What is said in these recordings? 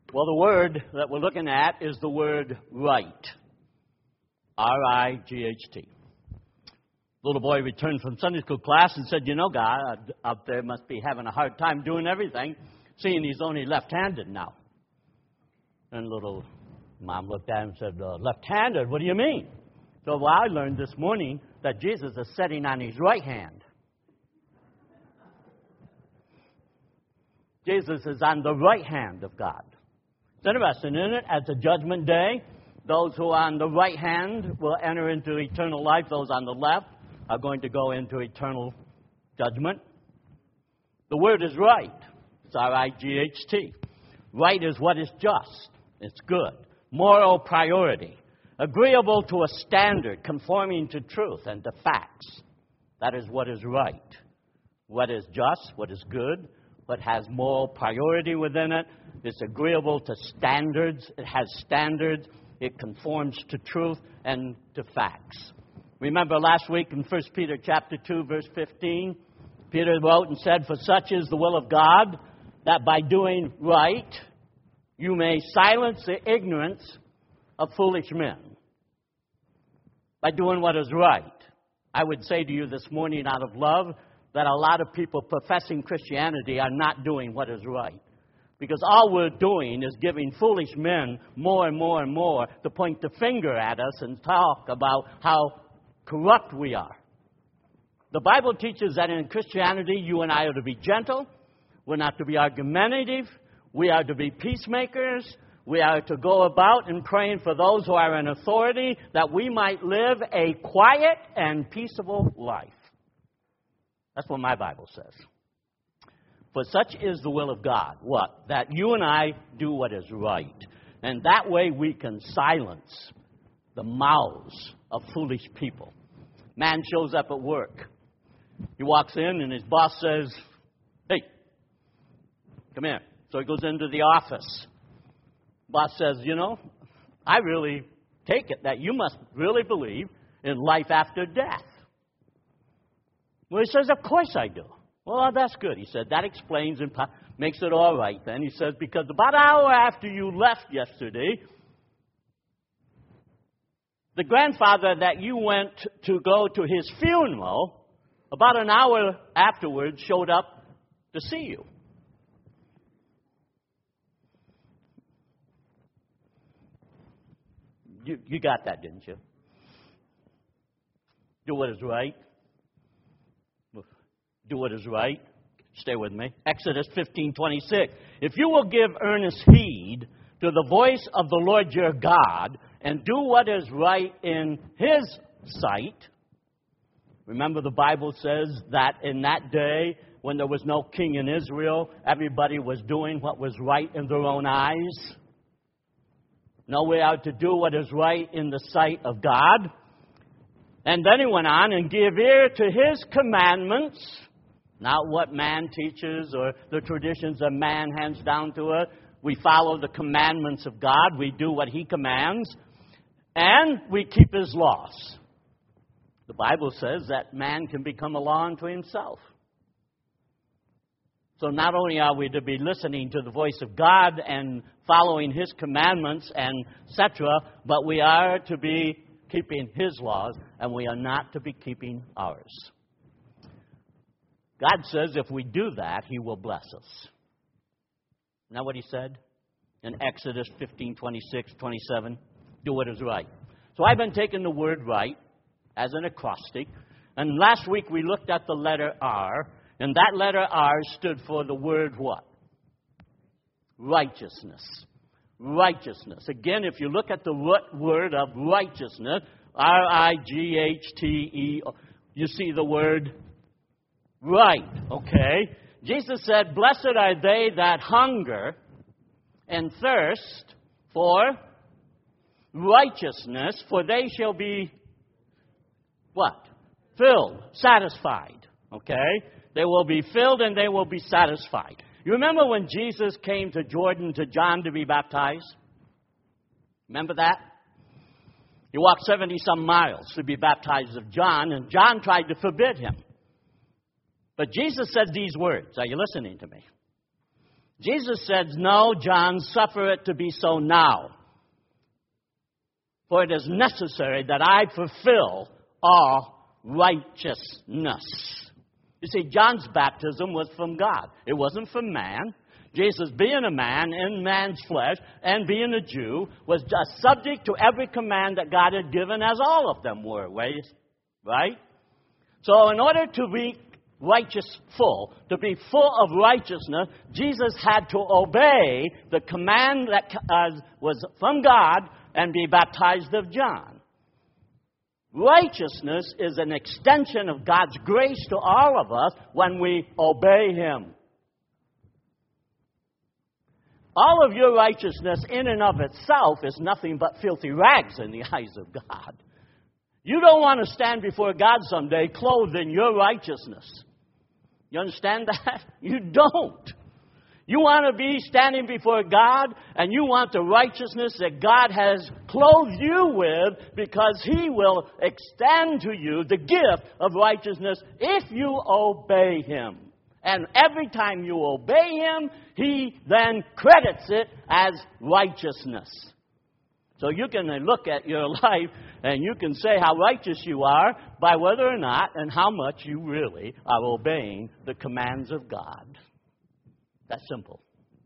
Well, the word that we're looking at is the word right. R-I-G-H-T. Little boy returned from Sunday school class and said, God out there must be having a hard time doing everything, seeing he's only left-handed now. And little mom looked at him and said, left-handed? What do you mean? So I learned this morning that Jesus is sitting on his right hand. Jesus is on the right hand of God. It's interesting, isn't it? At the judgment day, those who are on the right hand will enter into eternal life. Those on the left are going to go into eternal judgment. The word is right. It's R-I-G-H-T. Right is what is just. It's good. Moral priority. Agreeable to a standard, conforming to truth and to facts. That is what is right. What is just, what is good, what has moral priority within it. It's agreeable to standards. It has standards. It conforms to truth and to facts. Remember last week in 1 Peter chapter 2, verse 15, Peter wrote and said, "For such is the will of God, that by doing right, you may silence the ignorance of foolish men." By doing what is right. I would say to you this morning out of love that a lot of people professing Christianity are not doing what is right. Because all we're doing is giving foolish men more and more and more to point the finger at us and talk about how corrupt we are. The Bible teaches that in Christianity, you and I are to be gentle. We're not to be argumentative. We are to be peacemakers. We are to go about and praying for those who are in authority that we might live a quiet and peaceable life. That's what my Bible says. For such is the will of God. What? That you and I do what is right. And that way we can silence the mouths of foolish people. Man shows up at work. He walks in and his boss says, "Hey, come here." So he goes into the office. Boss says, I really take it that you must really believe in life after death. Well, he says, "Of course I do." "Well, that's good." He said, "That explains and makes it all right then." He says, "Because about an hour after you left yesterday, the grandfather that you went to go to his funeral, about an hour afterwards showed up to see you." You got that, didn't you? Do what is right. Do what is right. Stay with me. Exodus 15:26. "If you will give earnest heed to the voice of the Lord your God and do what is right in His sight." Remember, the Bible says that in that day, when there was no king in Israel, everybody was doing what was right in their own eyes. No, we are to do what is right in the sight of God. And then he went on, "and give ear to His commandments," not what man teaches or the traditions that man hands down to us. We follow the commandments of God. We do what He commands. And we keep His laws. The Bible says that man can become a law unto himself. So not only are we to be listening to the voice of God and following His commandments and etc., but we are to be keeping His laws, and we are not to be keeping ours. God says if we do that, He will bless us. Isn't that what He said in Exodus 15:26-27? Do what is right. So I've been taking the word right as an acrostic, and last week we looked at the letter R, and that letter R stood for the word what? Righteousness. Righteousness. Again, if you look at the root word of righteousness, R-I-G-H-T-E, you see the word right, okay? Jesus said, "Blessed are they that hunger and thirst for righteousness, for they shall be," what? Filled, satisfied, okay? They will be filled and they will be satisfied. You remember when Jesus came to Jordan to John to be baptized? Remember that? He walked 70-some miles to be baptized of John, and John tried to forbid him. But Jesus said these words. Are you listening to me? Jesus says, no, John, suffer it to be so now. For it is necessary that I fulfill all righteousness. You see, John's baptism was from God. It wasn't from man. Jesus, being a man in man's flesh and being a Jew, was just subject to every command that God had given, as all of them were, right? So in order to be to be full of righteousness, Jesus had to obey the command that was from God and be baptized of John. Righteousness is an extension of God's grace to all of us when we obey Him. All of your righteousness in and of itself is nothing but filthy rags in the eyes of God. You don't want to stand before God someday clothed in your righteousness. You understand that? You don't. You want to be standing before God, and you want the righteousness that God has clothed you with, because He will extend to you the gift of righteousness if you obey Him. And every time you obey Him, He then credits it as righteousness. So you can look at your life and you can say how righteous you are by whether or not and how much you really are obeying the commands of God. That's simple.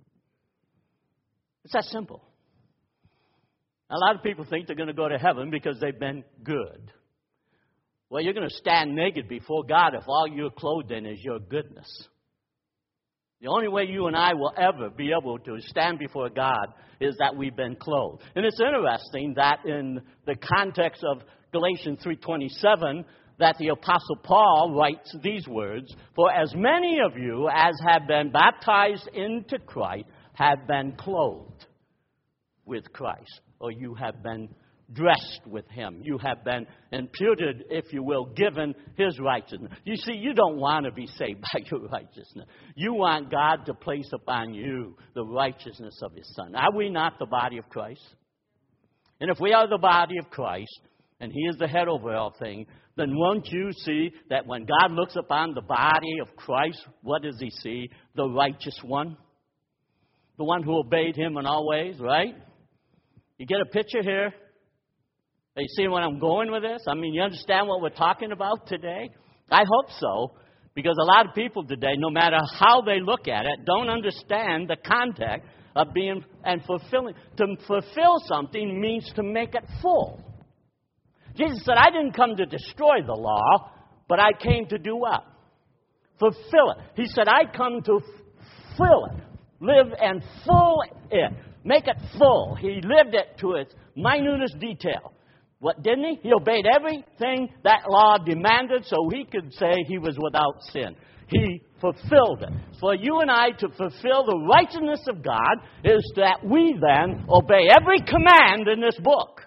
It's that simple. A lot of people think they're going to go to heaven because they've been good. Well, you're going to stand naked before God if all you're clothed in is your goodness. The only way you and I will ever be able to stand before God is that we've been clothed. And it's interesting that in the context of Galatians 3:27, that the Apostle Paul writes these words, "For as many of you as have been baptized into Christ have been clothed with Christ." Or you have been dressed with Him. You have been imputed, if you will, given His righteousness. You see, you don't want to be saved by your righteousness. You want God to place upon you the righteousness of His Son. Are we not the body of Christ? And if we are the body of Christ, and He is the head over all things, then won't you see that when God looks upon the body of Christ, what does He see? The righteous one. The one who obeyed Him in all ways, right? You get a picture here? Are you seeing where I'm going with this? I mean, you understand what we're talking about today? I hope so, because a lot of people today, no matter how they look at it, don't understand the context of being and fulfilling. To fulfill something means to make it full. Jesus said, I didn't come to destroy the law, but I came to do what? Fulfill it. He said, I come to fill it, live and full it, make it full. He lived it to its minutest detail. What didn't he? He obeyed everything that law demanded so he could say he was without sin. He fulfilled it. For you and I to fulfill the righteousness of God is that we then obey every command in this book.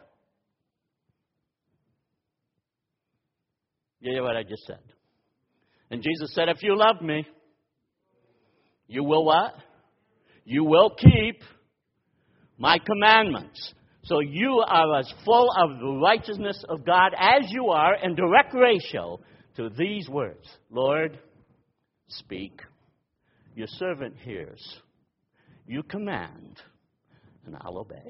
You hear what I just said? And Jesus said, if you love me, you will what? You will keep my commandments. So you are as full of the righteousness of God as you are in direct ratio to these words. Lord, speak. Your servant hears. You command, and I'll obey.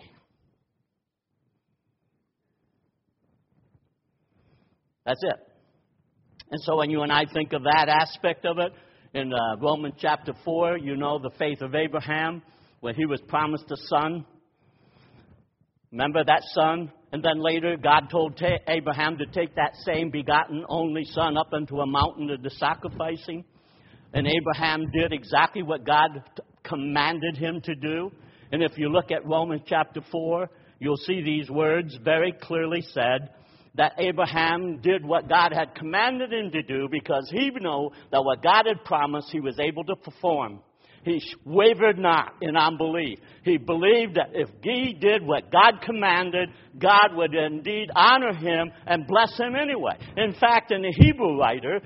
That's it. And so when you and I think of that aspect of it, in Romans chapter 4, you know the faith of Abraham, when he was promised a son. Remember that son? And then later, God told Abraham to take that same begotten only son up into a mountain to sacrifice him. And Abraham did exactly what God commanded him to do. And if you look at Romans chapter 4, you'll see these words very clearly said, that Abraham did what God had commanded him to do because he knew that what God had promised he was able to perform. He wavered not in unbelief. He believed that if he did what God commanded, God would indeed honor him and bless him anyway. In fact, in the Hebrew writer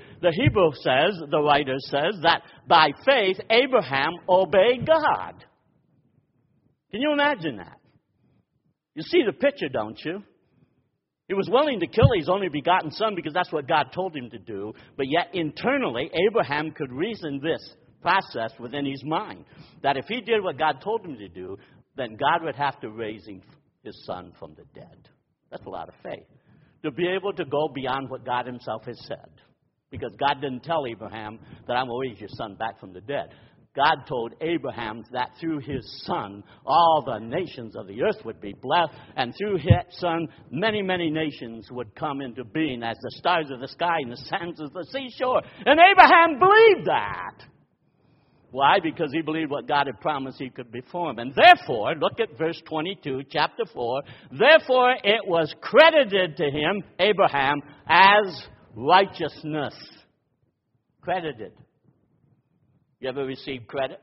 says that by faith, Abraham obeyed God. Can you imagine that? You see the picture, don't you? He was willing to kill his only begotten son because that's what God told him to do. But yet internally, Abraham could reason this process within his mind that if he did what God told him to do, then God would have to raise his son from the dead. That's a lot of faith. To be able to go beyond what God himself has said. Because God didn't tell Abraham that I'm going to raise your son back from the dead. God told Abraham that through his son, all the nations of the earth would be blessed, and through his son, many, many nations would come into being as the stars of the sky and the sands of the seashore. And Abraham believed that. Why? Because he believed what God had promised he could perform. And therefore, look at verse 22, chapter 4. Therefore, it was credited to him, Abraham, as righteousness. Credited. You ever received credit?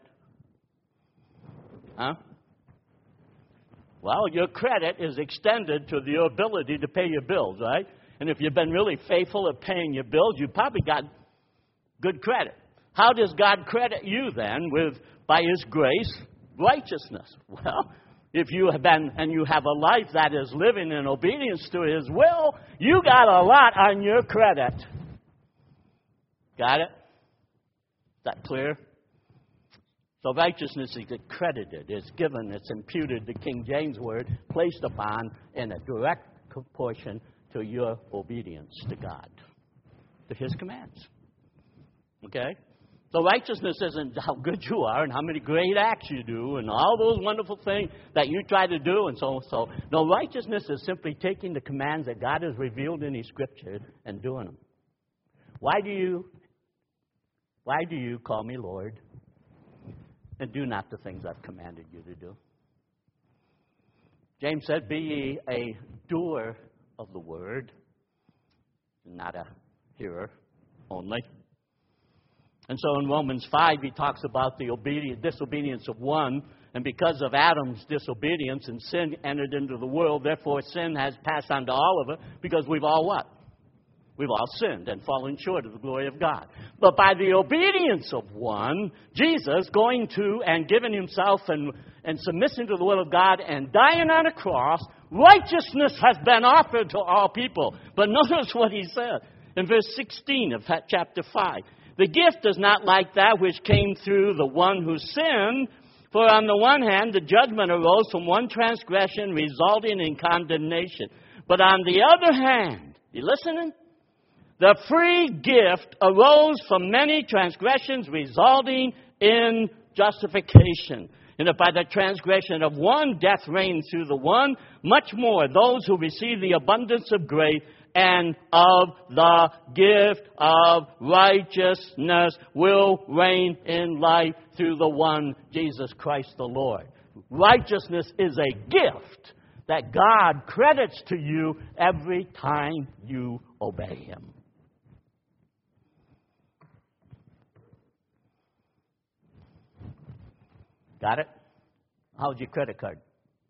Huh? Well, your credit is extended to your ability to pay your bills, right? And if you've been really faithful at paying your bills, you probably got good credit. How does God credit you then with, by his grace, righteousness? Well, if you have been and you have a life that is living in obedience to his will, you got a lot on your credit. Got it? Is that clear? So righteousness is accredited, it's given, it's imputed, the King James word, placed upon in a direct proportion to your obedience to God, to his commands. Okay? So righteousness isn't how good you are and how many great acts you do and all those wonderful things that you try to do and so. No, righteousness is simply taking the commands that God has revealed in his scripture and doing them. Why do you call me Lord and do not the things I've commanded you to do? James said, be ye a doer of the word, not a hearer only. And so in Romans 5, he talks about the disobedience of one. And because of Adam's disobedience and sin entered into the world, therefore sin has passed on to all of it because we've all what? We've all sinned and fallen short of the glory of God. But by the obedience of one, Jesus going to and giving himself and submitting to the will of God and dying on a cross, righteousness has been offered to all people. But notice what he said in verse 16 of chapter 5. The gift is not like that which came through the one who sinned. For on the one hand, the judgment arose from one transgression, resulting in condemnation. But on the other hand, you listening? The free gift arose from many transgressions, resulting in justification. And if by the transgression of one, death reigned through the one, much more those who receive the abundance of grace and of the gift of righteousness will reign in life through the one, Jesus Christ the Lord. Righteousness is a gift that God credits to you every time you obey him. Got it? How's your credit card?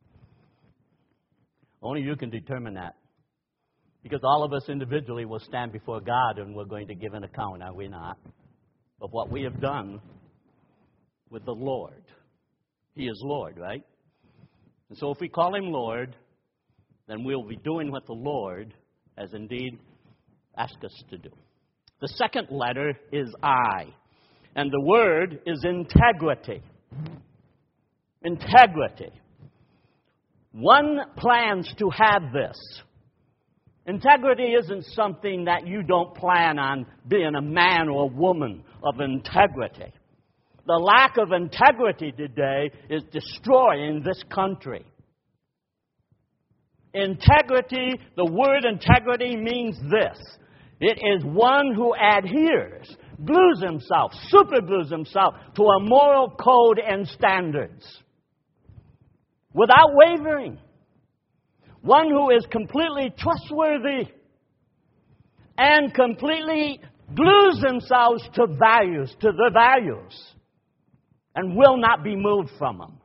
Only you can determine that. Because all of us individually will stand before God and we're going to give an account, are we not? Of what we have done with the Lord. He is Lord, right? And so if we call him Lord, then we'll be doing what the Lord has indeed asked us to do. The second letter is I. And the word is integrity. Integrity. One plans to have this. Integrity isn't something that you don't plan on being a man or a woman of integrity. The lack of integrity today is destroying this country. Integrity, the word integrity means this. It is one who adheres, glues himself, superglues himself to a moral code and standards without wavering. One who is completely trustworthy and completely glues themselves to the values, and will not be moved from them.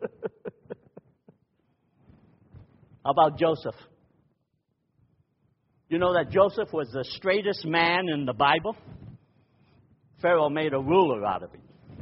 How about Joseph? You know that Joseph was the straightest man in the Bible? Pharaoh made a ruler out of him.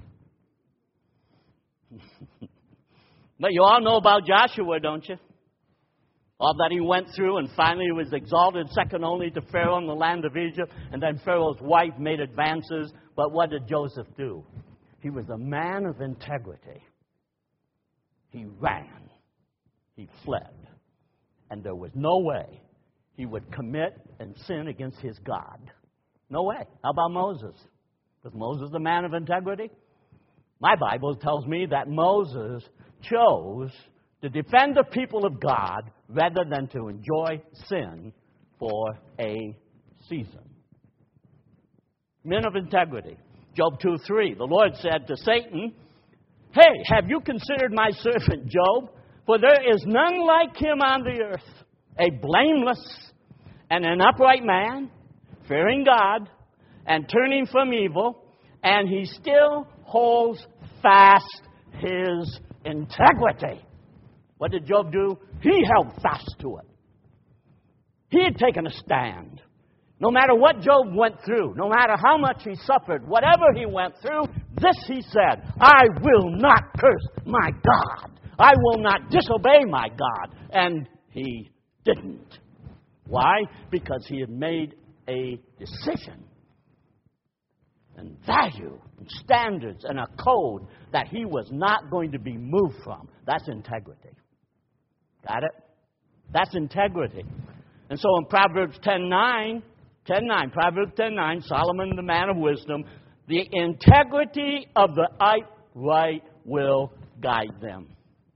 But you all know about Joshua, don't you? All that he went through, and finally he was exalted second only to Pharaoh in the land of Egypt. And then Pharaoh's wife made advances. But what did Joseph do? He was a man of integrity. He ran. He fled. And there was no way he would commit and sin against his God. No way. How about Moses? Was Moses the man of integrity? My Bible tells me that Moses chose to defend the people of God rather than to enjoy sin for a season. Men of integrity. Job 2:3. The Lord said to Satan, "Hey, have you considered my servant Job? For there is none like him on the earth, a blameless and an upright man, fearing God and turning from evil, and he still holds fast his integrity." What did Job do? He held fast to it. He had taken a stand. No matter what Job went through, no matter how much he suffered, whatever he went through, this he said, "I will not curse my God. I will not disobey my God." And he didn't. Why? Because he had made a decision and value and standards and a code that he was not going to be moved from. That's integrity. Got it? That's integrity. And so in Proverbs 10:9, Proverbs 10:9, Solomon, the man of wisdom, the integrity of the upright will guide them.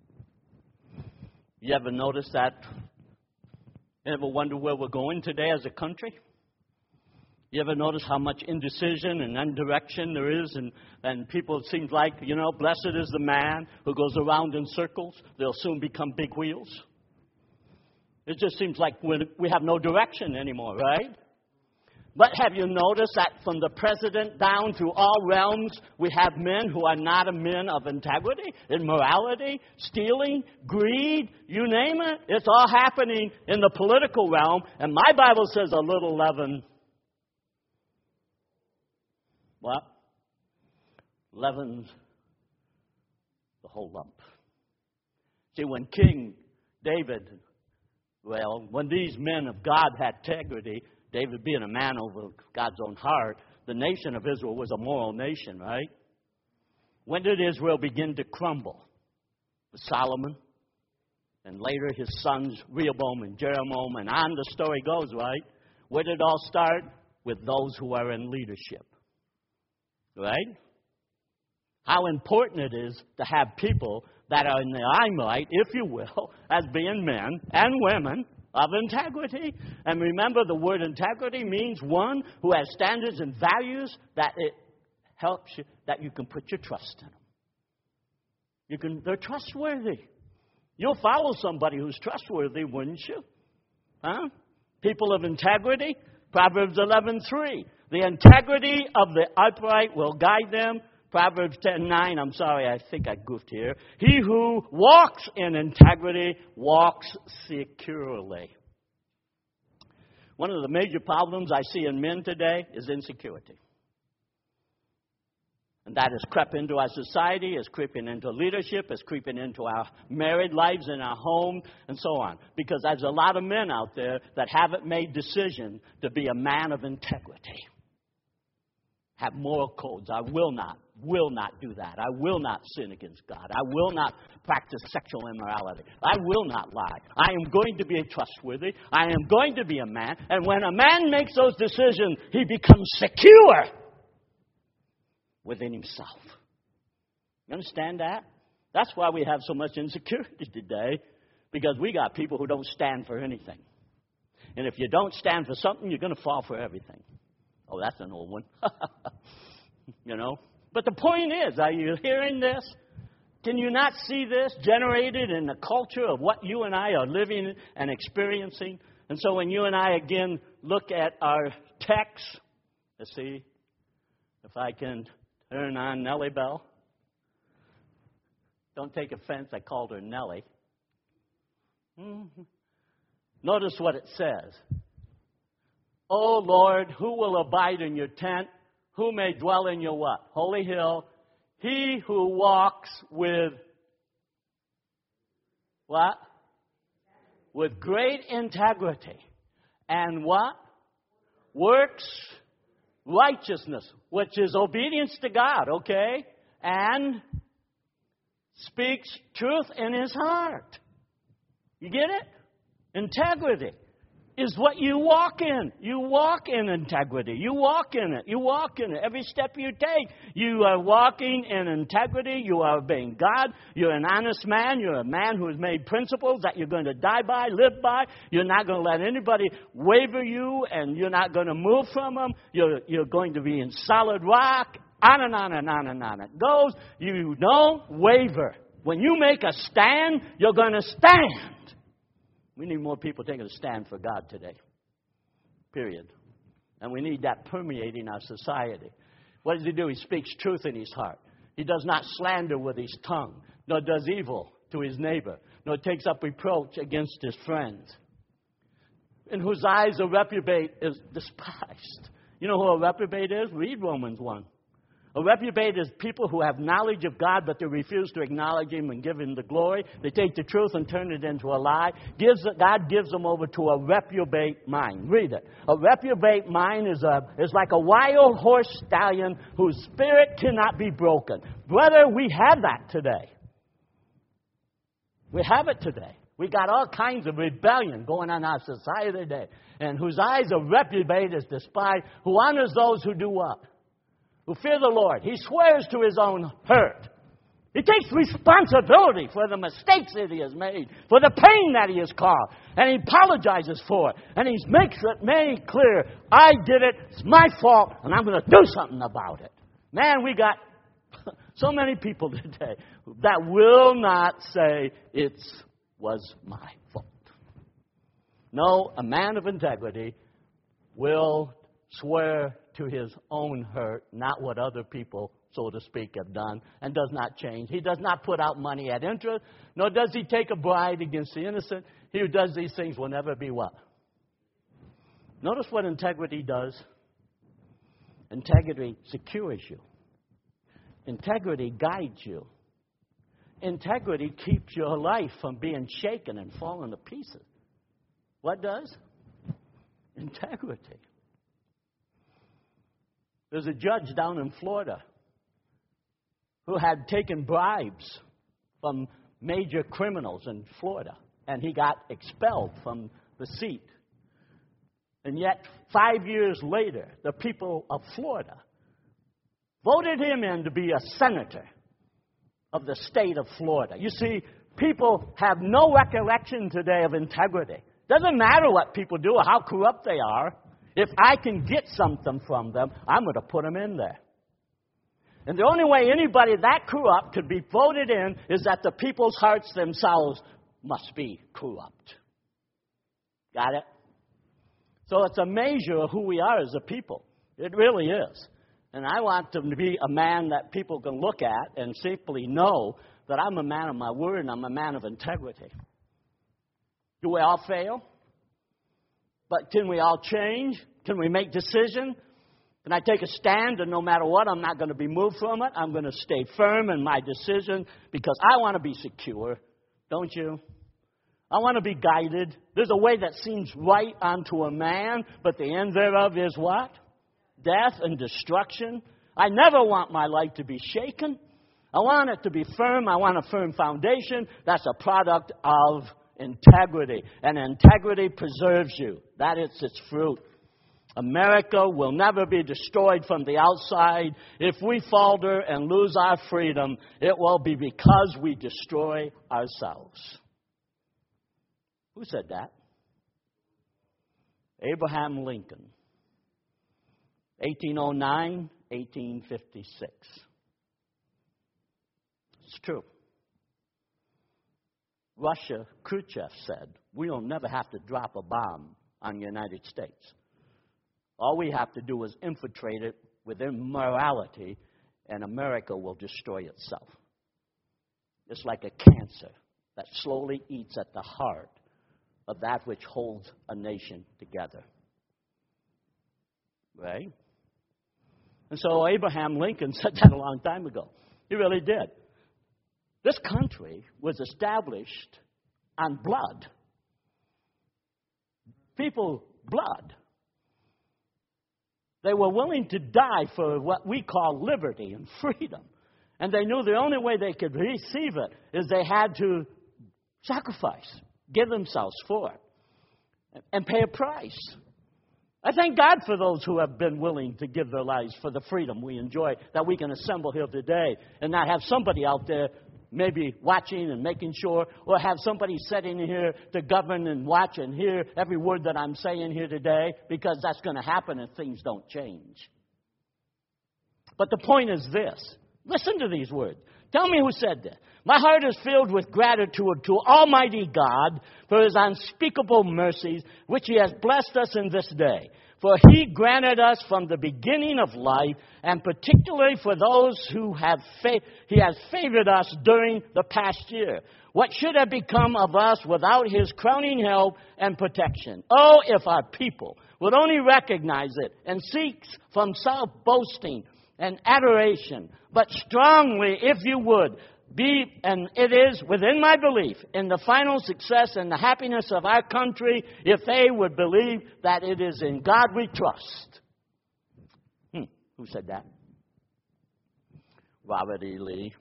You ever notice that? You ever wonder where we're going today as a country? You ever notice how much indecision and indirection there is? And people, it seems like, blessed is the man who goes around in circles. They'll soon become big wheels. It just seems like we have no direction anymore, right? But have you noticed that from the president down through all realms, we have men who are not men of integrity, immorality, stealing, greed, you name it. It's all happening in the political realm. And my Bible says a little leaven. What? Leavens the whole lump. See, when King David, when these men of God had integrity, David being a man over God's own heart, the nation of Israel was a moral nation, right? When did Israel begin to crumble? With Solomon, and later his sons Rehoboam and Jeroboam, and on the story goes, right? Where did it all start? With those who are in leadership, right? How important it is to have people that are in the limelight, if you will, as being men and women of integrity. And remember, the word integrity means one who has standards and values that it helps you, that you can put your trust in them. They're trustworthy. You'll follow somebody who's trustworthy, wouldn't you? Huh? People of integrity, Proverbs 11:3. The integrity of the upright will guide them. Proverbs 10:9, I'm sorry, I think I goofed here. He who walks in integrity walks securely. One of the major problems I see in men today is insecurity. And that has crept into our society, is creeping into leadership, is creeping into our married lives, in our home, and so on. Because there's a lot of men out there that haven't made decision to be a man of integrity. Have moral codes. I will not do that. I will not sin against God. I will not practice sexual immorality. I will not lie. I am going to be trustworthy. I am going to be a man. And when a man makes those decisions, he becomes secure within himself. You understand that? That's why we have so much insecurity today, because we got people who don't stand for anything. And if you don't stand for something, you're going to fall for everything. Oh, that's an old one. But the point is, are you hearing this? Can you not see this generated in the culture of what you and I are living and experiencing? And so when you and I again look at our text, let's see if I can turn on Nellie Bell. Don't take offense, I called her Nellie. Notice what it says. O Lord, who will abide in your tent? Who may dwell in your what? Holy hill. He who walks with what? With great integrity. And what? Works righteousness, which is obedience to God, okay? and speaks truth in his heart. You get it? Integrity is what you walk in. You walk in integrity. You walk in it. You walk in it. Every step you take, you are walking in integrity. You are obeying God. You're an honest man. You're a man who has made principles that you're going to die by, live by. You're not going to let anybody waver you, and you're not going to move from them. You're going to be in solid rock. On and on and on and on it goes. You don't waver. When you make a stand, you're going to stand. We need more people taking a stand for God today. Period. And we need that permeating our society. What does he do? He speaks truth in his heart. He does not slander with his tongue, nor does evil to his neighbor, nor takes up reproach against his friends. In whose eyes a reprobate is despised. You know who a reprobate is? Read Romans 1. A reprobate is people who have knowledge of God, but they refuse to acknowledge Him and give Him the glory. They take the truth and turn it into a lie. God gives them over to a reprobate mind. Read it. A reprobate mind is like a wild horse stallion whose spirit cannot be broken. Brother, we have that today. We have it today. We got all kinds of rebellion going on in our society today. And whose eyes a reprobate is despised, who honors those who do what? Who fear the Lord. He swears to his own hurt. He takes responsibility for the mistakes that he has made, for the pain that he has caused, and he apologizes for it. And he makes it made clear, I did it, it's my fault, and I'm going to do something about it. Man, we got so many people today that will not say it was my fault. No, a man of integrity will swear to his own hurt, not what other people, so to speak, have done, and does not change. He does not put out money at interest, nor does he take a bribe against the innocent. He who does these things will never be what? Notice what integrity does. Integrity secures you. Integrity guides you. Integrity keeps your life from being shaken and falling to pieces. What does? Integrity. There's a judge down in Florida who had taken bribes from major criminals in Florida, and he got expelled from the seat. And yet, 5 years later, the people of Florida voted him in to be a senator of the state of Florida. You see, people have no recollection today of integrity. Doesn't matter what people do or how corrupt they are. If I can get something from them, I'm going to put them in there. And the only way anybody that corrupt could be voted in is that the people's hearts themselves must be corrupt. Got it? So it's a measure of who we are as a people. It really is. And I want to be a man that people can look at and simply know that I'm a man of my word and I'm a man of integrity. Do we all fail? But can we all change? Can we make decisions? Can I take a stand and no matter what, I'm not going to be moved from it? I'm going to stay firm in my decision because I want to be secure. Don't you? I want to be guided. There's a way that seems right unto a man, but the end thereof is what? Death and destruction. I never want my life to be shaken. I want it to be firm. I want a firm foundation. That's a product of integrity. And integrity preserves you. That is its fruit. America will never be destroyed from the outside. If we falter and lose our freedom, it will be because we destroy ourselves. Who said that? Abraham Lincoln. 1809, 1856. It's true. Russia, Khrushchev said, we'll never have to drop a bomb on the United States. All we have to do is infiltrate it with immorality, and America will destroy itself. It's like a cancer that slowly eats at the heart of that which holds a nation together. Right? And so Abraham Lincoln said that a long time ago. He really did. This country was established on blood. People, blood. They were willing to die for what we call liberty and freedom. And they knew the only way they could receive it is they had to sacrifice, give themselves for it, and pay a price. I thank God for those who have been willing to give their lives for the freedom we enjoy, that we can assemble here today and not have somebody out there maybe watching and making sure, or have somebody sitting here to govern and watch and hear every word that I'm saying here today, because that's going to happen if things don't change. But the point is this. Listen to these words. Tell me who said this. My heart is filled with gratitude to Almighty God for His unspeakable mercies, which He has blessed us in this day. For He granted us from the beginning of life, and particularly for those who have He has favored us during the past year. What should have become of us without His crowning help and protection? Oh, if our people would only recognize it and cease from self-boasting and adoration, but strongly, if you would, and it is within my belief in the final success and the happiness of our country if they would believe that it is in God we trust. Who said that? Robert E. Lee.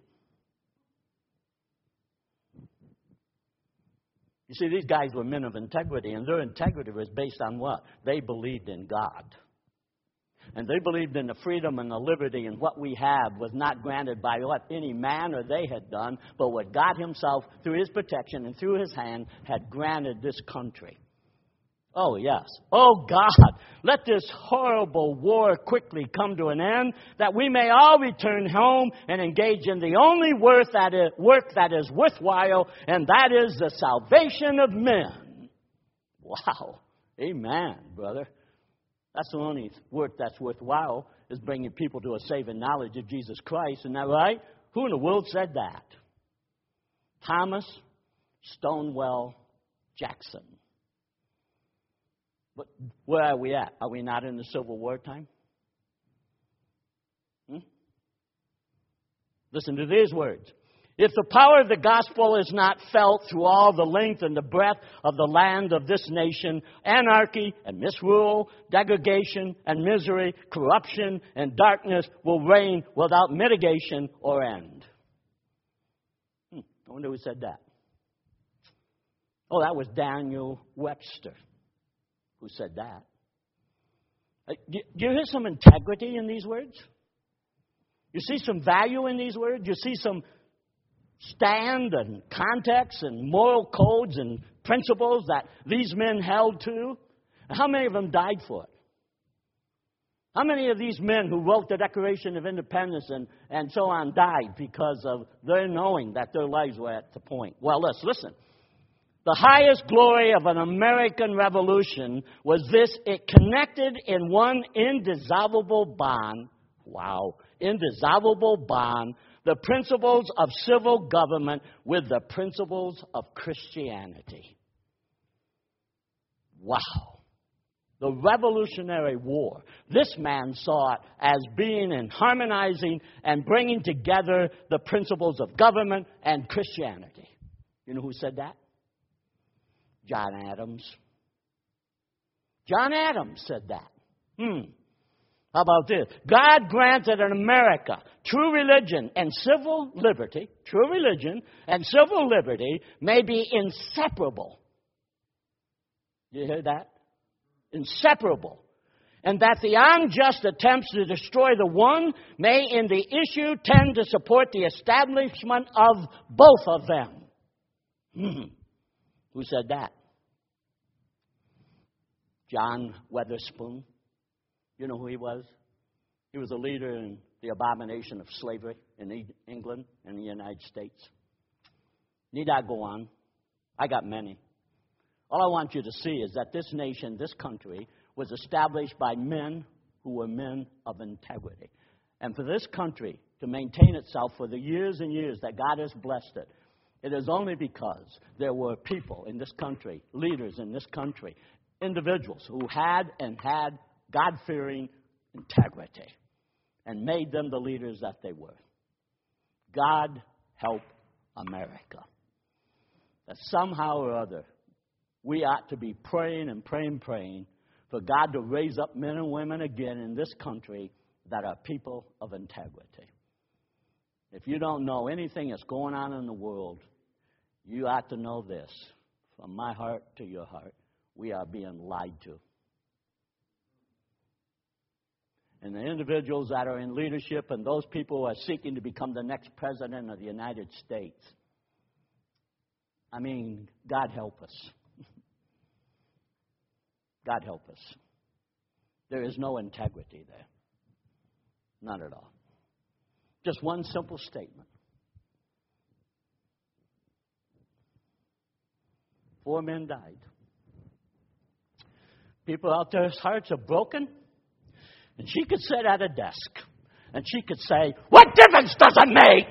You see, these guys were men of integrity, and their integrity was based on what? They believed in God. And they believed in the freedom and the liberty, and what we have was not granted by what any man or they had done, but what God Himself, through His protection and through His hand, had granted this country. Oh, yes. Oh, God, let this horrible war quickly come to an end, that we may all return home and engage in the only work that is worthwhile, and that is the salvation of men. Wow. Amen, brother. That's the only work that's worthwhile, is bringing people to a saving knowledge of Jesus Christ. Isn't that right? Who in the world said that? Thomas Stonewall Jackson. But where are we at? Are we not in the Civil War time? Listen to these words. If the power of the gospel is not felt through all the length and the breadth of the land of this nation, anarchy and misrule, degradation and misery, corruption and darkness will reign without mitigation or end. I wonder who said that. Oh, that was Daniel Webster who said that. Do you hear some integrity in these words? You see some value in these words? You see some stand and context and moral codes and principles that these men held to? And how many of them died for it? How many of these men who wrote the Declaration of Independence and so on died because of their knowing that their lives were at the point? Well, let's listen. The highest glory of an American revolution was this: it connected in one indissoluble bond, indissoluble bond, the principles of civil government with the principles of Christianity. Wow. The Revolutionary War. This man saw it as being and harmonizing and bringing together the principles of government and Christianity. You know who said that? John Adams. John Adams said that. How about this? God granted in America true religion and civil liberty. True religion and civil liberty may be inseparable. You hear that? Inseparable. And that the unjust attempts to destroy the one may in the issue tend to support the establishment of both of them. Who said that? John Witherspoon. You know who he was? He was a leader in the abomination of slavery in England and the United States. Need I go on? I got many. All I want you to see is that this nation, this country, was established by men who were men of integrity. And for this country to maintain itself for the years and years that God has blessed it, it is only because there were people in this country, leaders in this country, individuals who had God-fearing integrity and made them the leaders that they were. God help America. That somehow or other, we ought to be praying and praying for God to raise up men and women again in this country that are people of integrity. If you don't know anything that's going on in the world, you ought to know this. From my heart to your heart, we are being lied to. And the individuals that are in leadership and those people who are seeking to become the next president of the United States, I mean, God help us. God help us. There is no integrity there. Not at all. Just one simple statement. 4 men died. People out there's hearts are broken. And she could sit at a desk. And she could say, what difference does it make?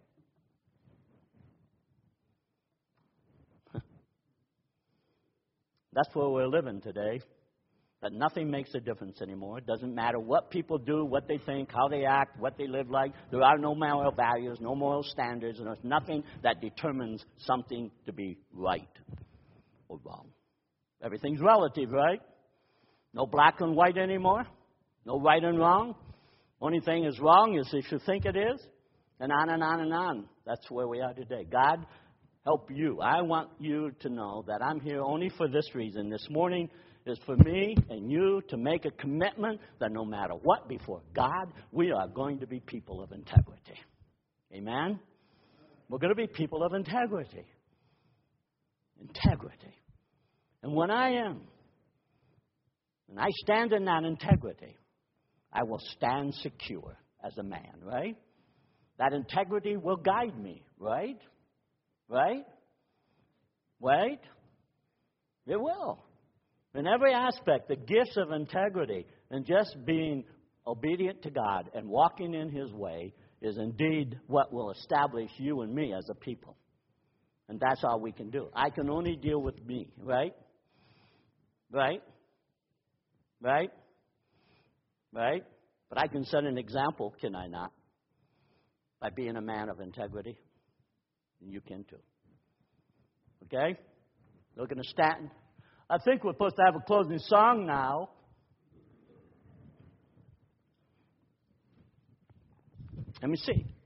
That's where we're living today. That nothing makes a difference anymore. It doesn't matter what people do, what they think, how they act, what they live like. There are no moral values, no moral standards, and there's nothing that determines something to be right or wrong. Everything's relative, right? No black and white anymore. No right and wrong. Only thing is wrong is if you think it is, and on and on and on. That's where we are today. God, help you. I want you to know that I'm here only for this reason. This morning is for me and you to make a commitment that no matter what, before God, we are going to be people of integrity. Amen? We're going to be people of integrity. Integrity. And when I am, and I stand in that integrity, I will stand secure as a man, right? That integrity will guide me, right? Right? Right? It will. In every aspect, the gifts of integrity and just being obedient to God and walking in His way is indeed what will establish you and me as a people. And that's all we can do. I can only deal with me, right? Right? Right? Right? But I can set an example, can I not? By being a man of integrity. And you can too. Okay? Looking to Stanton. I think we're supposed to have a closing song now. Let me see.